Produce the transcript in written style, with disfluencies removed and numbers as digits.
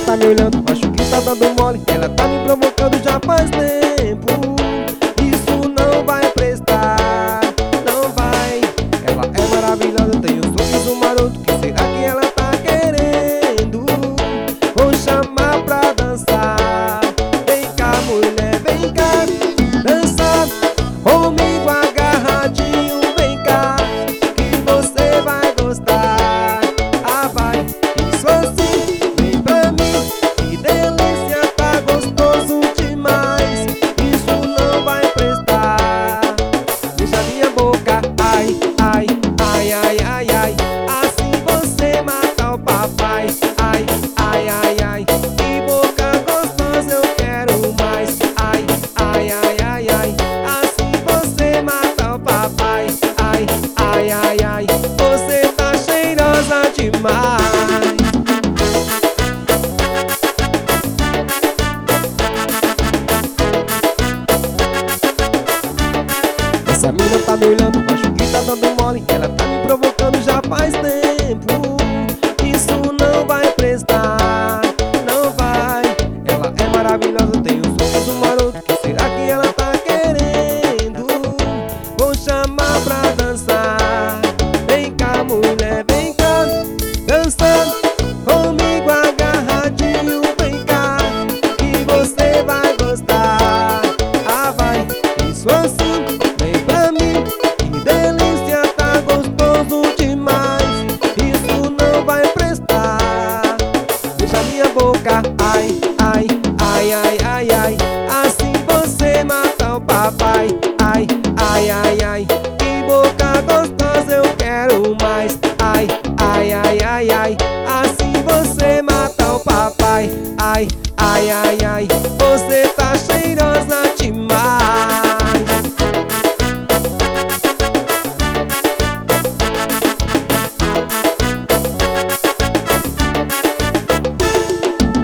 tá me olhando, acho que tá dando mole. Ela tá me provocando já faz tempo. Isso não vai prestar, não vai. Ela é maravilhosa, tem um sorriso maroto que